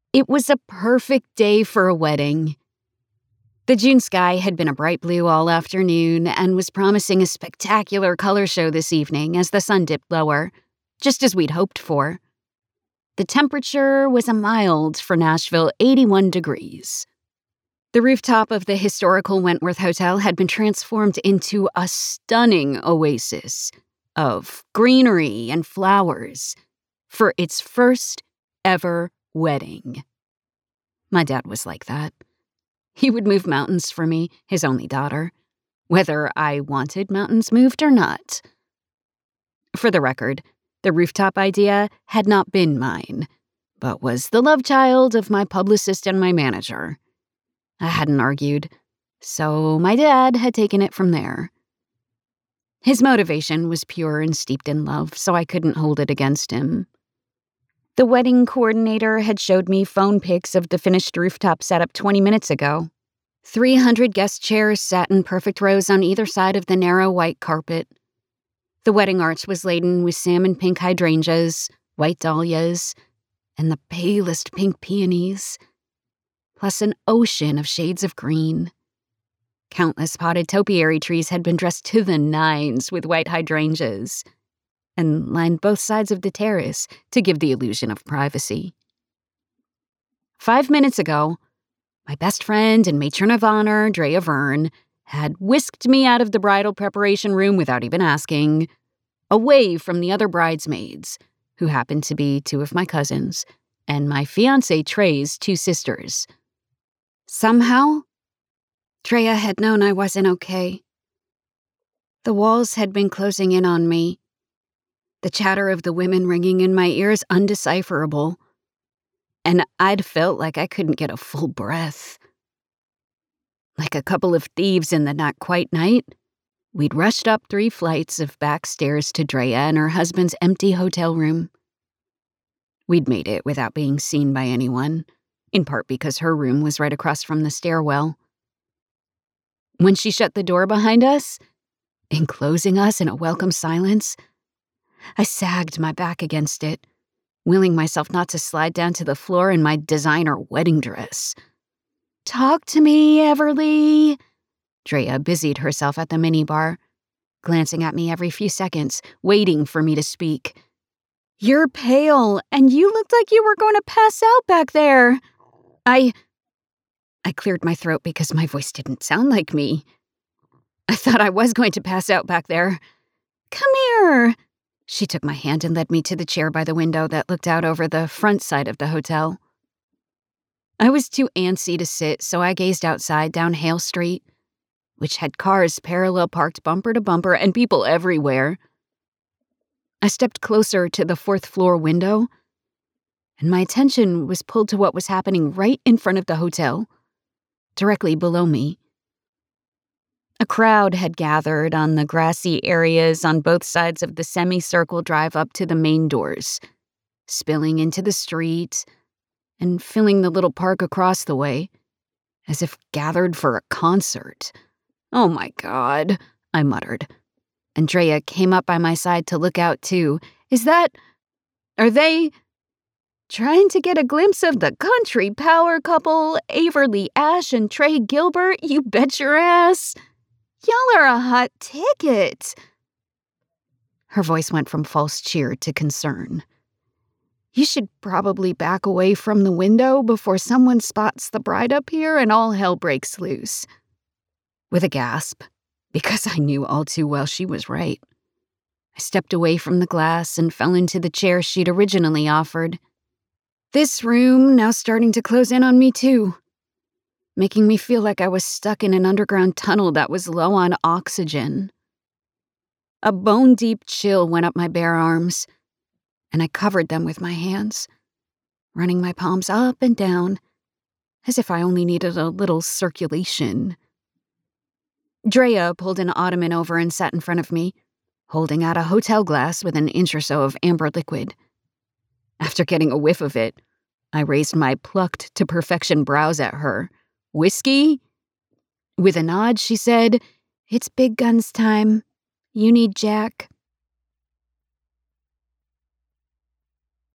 It was a perfect day for a wedding. The June sky had been a bright blue all afternoon and was promising a spectacular color show this evening as the sun dipped lower, just as we'd hoped for. The temperature was a mild, for Nashville, 81 degrees. The rooftop of the historical Wentworth Hotel had been transformed into a stunning oasis of greenery and flowers for its first ever wedding. My dad was like that. He would move mountains for me, his only daughter, whether I wanted mountains moved or not. For the record, the rooftop idea had not been mine, but was the love child of my publicist and my manager. I hadn't argued, so my dad had taken it from there. His motivation was pure and steeped in love, so I couldn't hold it against him. The wedding coordinator had showed me phone pics of the finished rooftop setup 20 minutes ago. 300 guest chairs sat in perfect rows on either side of the narrow white carpet. The wedding arch was laden with salmon pink hydrangeas, white dahlias, and the palest pink peonies, plus an ocean of shades of green. Countless potted topiary trees had been dressed to the nines with white hydrangeas and lined both sides of the terrace to give the illusion of privacy. 5 minutes ago, my best friend and matron of honor, Drea Verne, had whisked me out of the bridal preparation room without even asking, away from the other bridesmaids, who happened to be 2 of my cousins, and my fiancé Trey's 2 sisters. Somehow, Drea had known I wasn't okay. The walls had been closing in on me, the chatter of the women ringing in my ears undecipherable, and I'd felt like I couldn't get a full breath. Like a couple of thieves in the not-quite night, we'd rushed up 3 flights of back stairs to Drea and her husband's empty hotel room. We'd made it without being seen by anyone, in part because her room was right across from the stairwell. When she shut the door behind us, enclosing us in a welcome silence, I sagged my back against it, willing myself not to slide down to the floor in my designer wedding dress. "Talk to me, Everly." Drea busied herself at the minibar, glancing at me every few seconds, waiting for me to speak. "You're pale, and you looked like you were going to pass out back there." I cleared my throat because my voice didn't sound like me. I thought I was going to pass out back there. "Come here." She took my hand and led me to the chair by the window that looked out over the front side of the hotel. I was too antsy to sit, so I gazed outside down Hale Street, which had cars parallel parked bumper to bumper and people everywhere. I stepped closer to the 4th floor window, and my attention was pulled to what was happening right in front of the hotel, directly below me. A crowd had gathered on the grassy areas on both sides of the semicircle drive up to the main doors, spilling into the street and filling the little park across the way, as if gathered for a concert. "Oh my God," I muttered. Andrea came up by my side to look out too. Are they trying to get a glimpse of the country power couple, Averly Ash and Trey Gilbert? You bet your ass. Y'all are a hot ticket." Her voice went from false cheer to concern. "You should probably back away from the window before someone spots the bride up here and all hell breaks loose." With a gasp, because I knew all too well she was right, I stepped away from the glass and fell into the chair she'd originally offered. This room now starting to close in on me too, making me feel like I was stuck in an underground tunnel that was low on oxygen. A bone-deep chill went up my bare arms, and I covered them with my hands, running my palms up and down, as if I only needed a little circulation. Drea pulled an ottoman over and sat in front of me, holding out a hotel glass with an inch or so of amber liquid. After getting a whiff of it, I raised my plucked to perfection brows at her. "Whiskey?" With a nod, she said, "It's big guns time. You need Jack."